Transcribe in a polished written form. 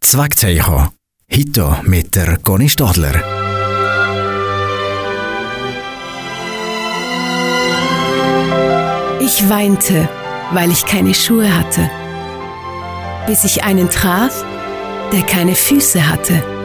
Zweckteichen. Heute mit der Conny Stadler. Ich weinte, weil ich keine Schuhe hatte, bis ich einen traf, der keine Füße hatte.